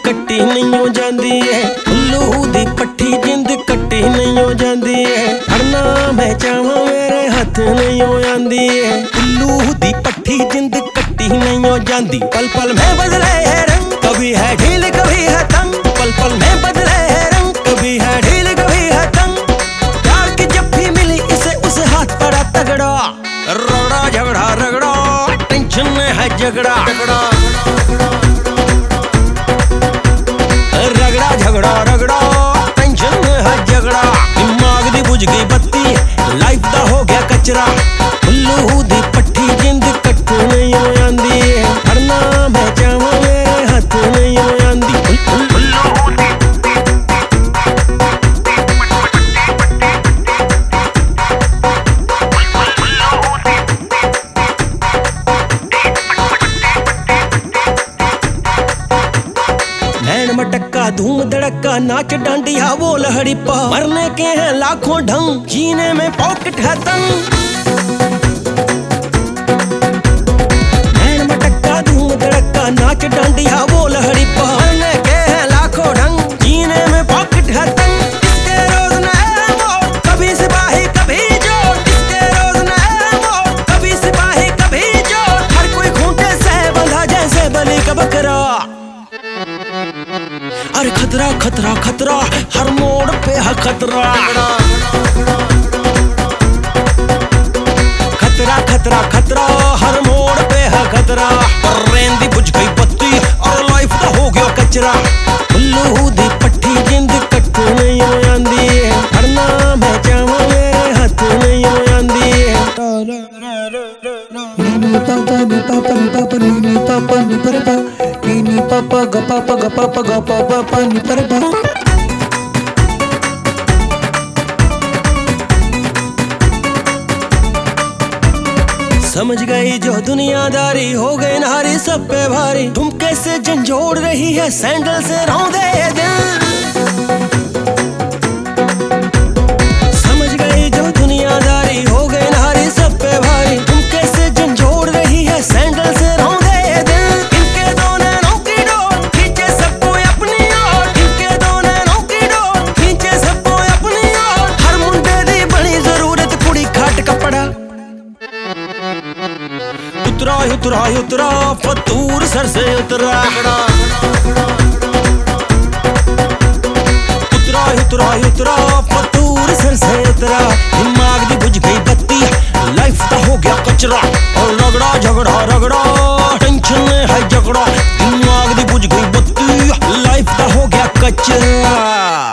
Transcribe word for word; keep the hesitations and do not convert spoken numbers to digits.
कट्टी नहीं हो जाती है, उल्लू दी पट्टी जिंद कट्टी नहीं हो जाती है। हरना मैं चाहवा मेरे हाथ नहीं हो जाती है, उल्लू दी पट्टी जिंद कट्टी नहीं हो जाती। पल पल में बदले है रंग, कभी है ढील कभी है तंग। पल पल में बदले है रंग, कभी है ढील कभी है तंग। प्यार की जब भी मिली इसे उसे हाथ पड़ा तगड़ा, रगड़ा झगड़ा रगड़ा टेंशन में है झगड़ा झगड़ा रगड़ा झगड़ा रगड़ा टेंशन में है झगड़ा। दिमाग दी बुझ गई बत्ती, लाइफ दा हो गया कचरा। उल्लू दी पट्टी जिंद कट नहीं हो जाती है, हरना मैं चाहवा मेरे हाथ नहीं हो जाती। नैन मटक्का धूम धड़क्का नाच डांडिया वो लहड़ी पा। मरने के हैं लाखों ढंग, जीने में पॉकेट है तंग। नैन मटक्का धूम धड़क्का नाच डांडिया वो लहड़ी पा। मरने के हैं लाखों ढंग, जीने में पॉकेट है तंग। इसके रोज नए मोड़, कभी सिपाही कभी जोड़। इसके रोज नए मोड़, कभी सिपाही कभी जोड़। हर कोई खूंटे से बंधा जैसे बलि का बकरा। अरे खतरा खतरा खतरा हर मोड़ पे है खतरा। खतरा खतरा खतरा हर मोड़ पे है खतरा। पर रेंदी बुझ गई बत्ती और लाइफ दा हो गया कचरा। उल्लू दी पट्टी जिंद कट नहीं हो जाती है, हरना मैं चाहवा मेरे हाथ नहीं हो जाती है। Papa ga papa ga papa ga papa pa ni par pa। समझ गई जो दुनियादारी हो गई नारी सब पे भारी। तुम कैसे झंझोड़ रही है सैंडल से रौंदे ये दिल। समझ गई जो दुनियादारी हो गई नारी सब पे भारी। तुम कैसे झंझोड़ रही है सैंडल से रौंदे ये दिल। इनके दो नैनों की डोर खींचे सबको अपनी ओर। इनके दो नैनों की डोर खींचे सबको अपनी ओर। हर मुंडे दी बड़ी जरूरत कुड़ी खाट कपड़ा। उतरा उतरा उतरा फतूर सर से उतरा। उतरा उतरा उतरा फतूर सर से उतरा। दिमाग दी बुझ गई बत्ती, लाइफ दा हो गया कचरा। और रगड़ा झगड़ा रगड़ा टेंशन में है झगड़ा। दिमाग दी बुझ गई बत्ती, लाइफ दा हो गया कचरा।